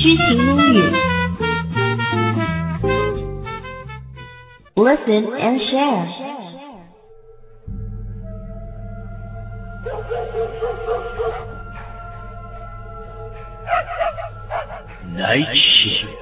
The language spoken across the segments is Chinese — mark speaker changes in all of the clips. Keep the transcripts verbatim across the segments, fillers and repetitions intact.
Speaker 1: 知行英语 Listen and share.
Speaker 2: Night shift.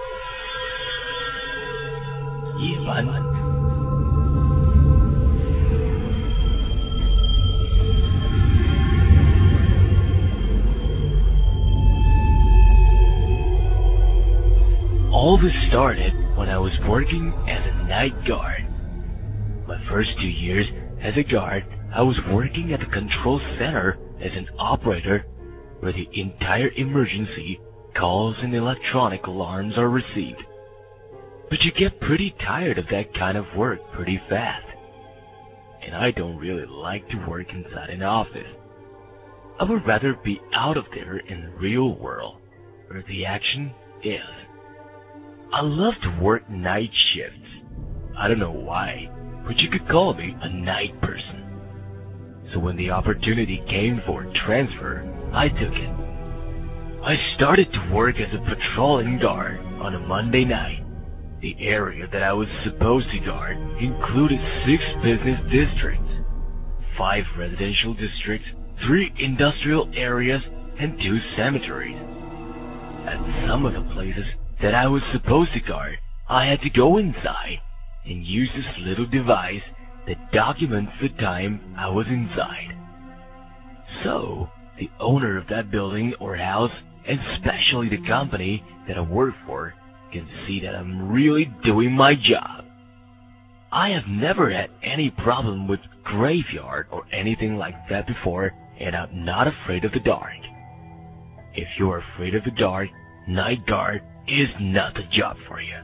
Speaker 2: 夜班。All this started when I was working as a night guard. My first two years as a guard, I was working at the control center as an operator where the entire emergency calls and electronic alarms are received. But you get pretty tired of that kind of work pretty fast. And I don't really like to work inside an office. I would rather be out of there in the real world where the action is. I love to work night shifts. I don't know why, but you could call me a night person. So when the opportunity came for transfer, I took it. I started to work as a patrolling guard on a Monday night. The area that I was supposed to guard included six business districts, five residential districts, three industrial areas, and two cemeteries. At some of the places that I was supposed to guard, I had to go inside and use this little device that documents the time I was inside. So, the owner of that building or house, and especially the company that I work for, can see that I'm really doing my job. I have never had any problem with graveyard or anything like that before, and I'm not afraid of the dark. If you're afraid of the dark, night guard is not the job for you.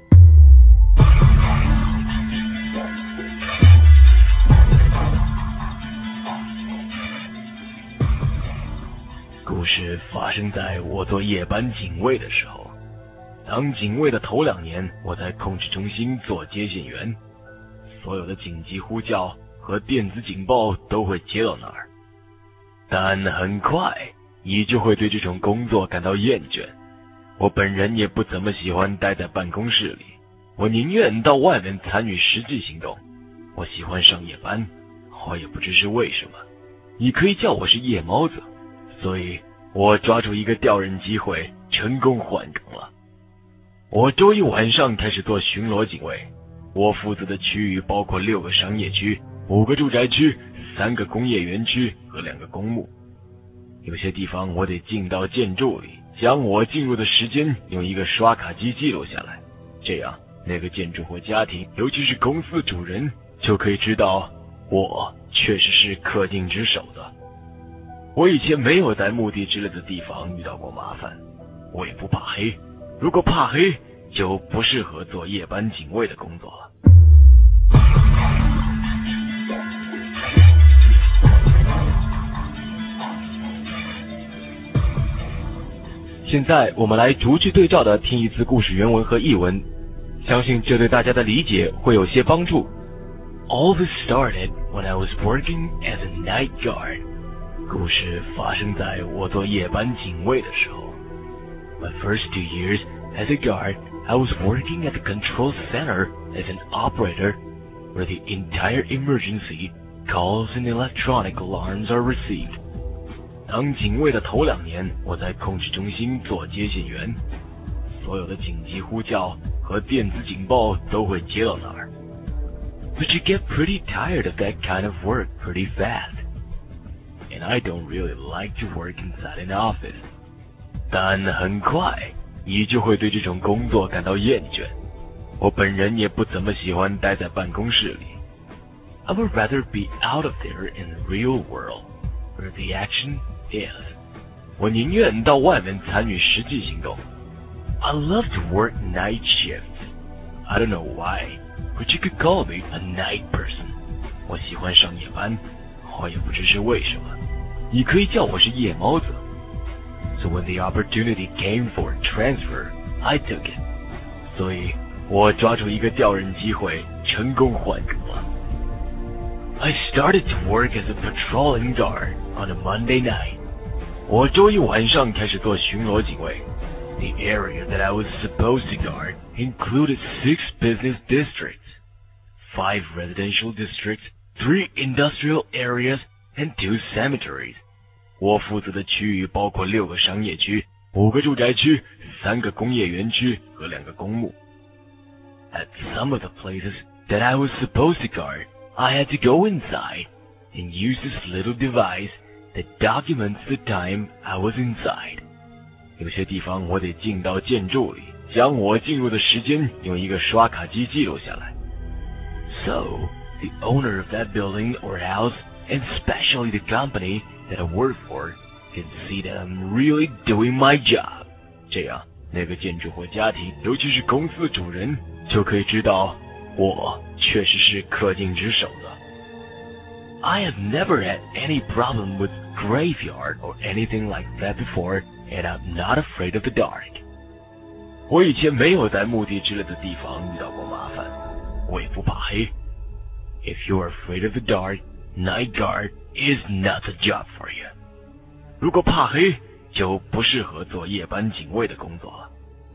Speaker 2: 故事发生在我做夜班警卫的时候。当警卫的头两年，我在控制中心做接线员，所有的紧急呼叫和电子警报都会接到那儿。但很快，你就会对这种工作感到厌倦。我本人也不怎么喜欢待在办公室里，我宁愿到外面参与实际行动。我喜欢上夜班，我也不知是为什么。你可以叫我是夜猫子，所以我抓住一个调任机会，成功换岗了。我周一晚上开始做巡逻警卫，我负责的区域包括六个商业区、五个住宅区、三个工业园区和两个公墓。有些地方我得进到建筑里，将我进入的时间用一个刷卡机记录下来，这样那个建筑或家庭，尤其是公司主人，就可以知道我确实是恪尽职守的。我以前没有在墓地之类的地方遇到过麻烦，我也不怕黑，如果怕黑，就不适合做夜班警卫的工作了。现在我们来逐句对照的听一次故事原文和译文，相信这对大家的理解会有些帮助。All this started when I was working as a night guard. 故事发生在我做夜班警卫的时候。My first two years as a guard, I was working at the control center as an operator where the entire emergency calls and electronic alarms are received. 当警卫的头两年，我在控制中心做接线员，所有的紧急呼叫和电子警报都会接到那儿。But you get pretty tired of that kind of work pretty fast. And I don't really like to work inside an office. 但很快，你就会对这种工作感到厌倦。我本人也不怎么喜欢待在办公室里。I would rather be out of there in the real world, where the action is. 我宁愿到外面参与实际行动。I love to work night shifts. I don't know why, but you could call me a night person. 我喜欢上夜班，我也不知是为什么。你可以叫我是夜猫子。So when the opportunity came for transfer, I took it. 所以我抓住一个调任机会，成功换岗了。I started to work as a patrolling guard on a Monday night. 我周一晚上开始做巡逻警卫， The area that I was supposed to guard included six business districts, five residential districts, three industrial areas, and two cemeteries. 我负责的区域包括六个商业区、五个住宅区、三个工业园区和两个公墓。At some of the places that I was supposed to guard, I had to go inside and use this little device that documents the time I was inside. 有些地方我得进到建筑里，将我进入的时间用一个刷卡机记录下来。So, the owner of that building or house, and especially the company that I work for, can see that I'm really doing my job. 这样，那个建筑或家庭，尤其是公司的主人，就可以知道我确实是恪尽职守的。I have never had any problem with graveyard or anything like that before, and I'm not afraid of the dark. 我以前没有在墓地之类的地方遇到过麻烦，我也不怕黑。If you're afraid of the dark, night guard is not a job for you. 如果怕黑，就不适合做夜班警卫的工作了。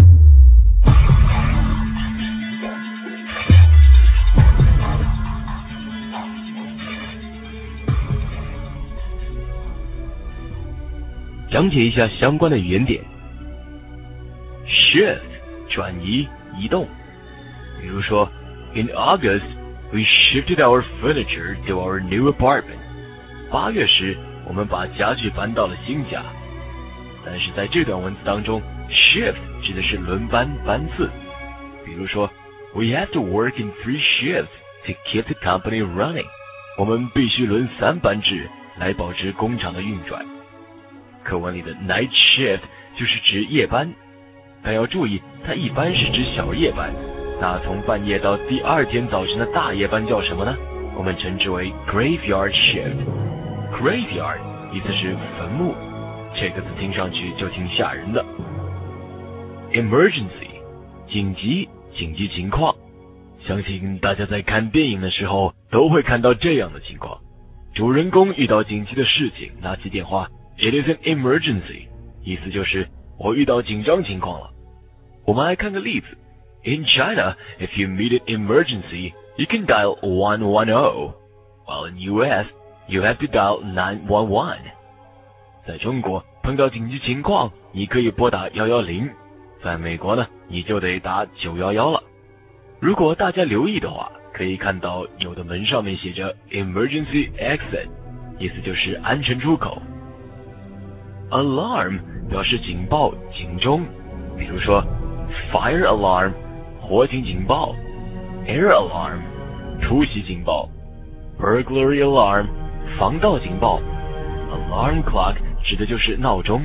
Speaker 2: 讲解一下相关的语言点。Shift 转移移动，比如说 In August, we shifted our furniture to our new apartment. 八月时，我们把家具搬到了新家。但是在这段文字当中 ，shift 指的是轮班班次。比如说 We have to work in three shifts to keep the company running. 我们必须轮三班制来保持工厂的运转。课文里的 night shift 就是指夜班，但要注意，它一般是指小夜班。那从半夜到第二天早晨的大夜班叫什么呢？我们称之为 graveyard shift。graveyard 意思是坟墓，这个字听上去就挺吓人的。emergency 紧急紧急情况，相信大家在看电影的时候都会看到这样的情况，主人公遇到紧急的事情，拿起电话 It is an emergency， 意思就是我遇到紧张情况了。我们来看个例子。In China, if you meet an emergency, you can dial one one zero, while in U S, you have to dial nine one one. 在中国，碰到紧急情况，你可以拨打一一零，在美国呢，你就得打九一一了。如果大家留意的话，可以看到有的门上面写着 Emergency Exit， 意思就是安全出口。Alarm 表示警报、警钟，比如说 Fire Alarm 火警警报， Air Alarm 突袭警报， Burglary Alarm 防盗警报， Alarm Clock 指的就是闹钟。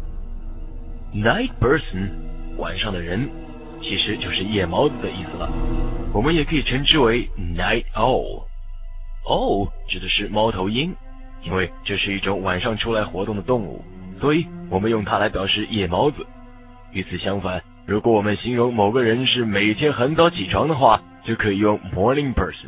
Speaker 2: Night Person 晚上的人，其实就是夜猫子的意思了，我们也可以称之为 Night Owl。 Owl 指的是猫头鹰，因为这是一种晚上出来活动的动物，所以我们用它来表示夜猫子。与此相反，如果我们形容某个人是每天很早起床的话，就可以用 morning person。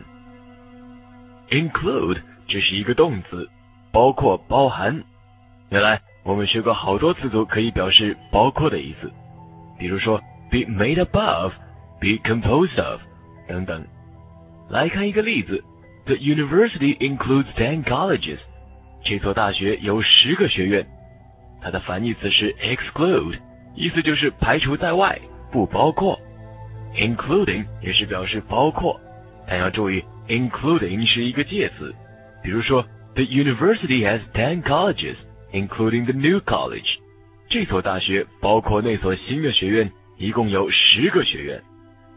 Speaker 2: Include 这是一个动词，包括包含。原来我们学过好多词组可以表示包括的意思，比如说 be made up of, be composed of 等等。来看一个例子， The university includes ten colleges. 这所大学有十个学院。它的反义词是 exclude， 意思就是排除在外，不包括。 Including 也是表示包括，但要注意 including 是一个介词，比如说 The university has ten colleges, including the new college. 这所大学包括那所新的学院，一共有十个学院。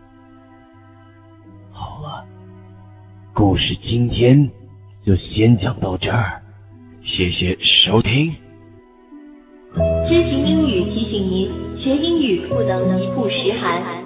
Speaker 2: 好了，故事今天就先讲到这儿，谢谢收听。
Speaker 1: 知行英语提醒您，学英语不能一曝十寒。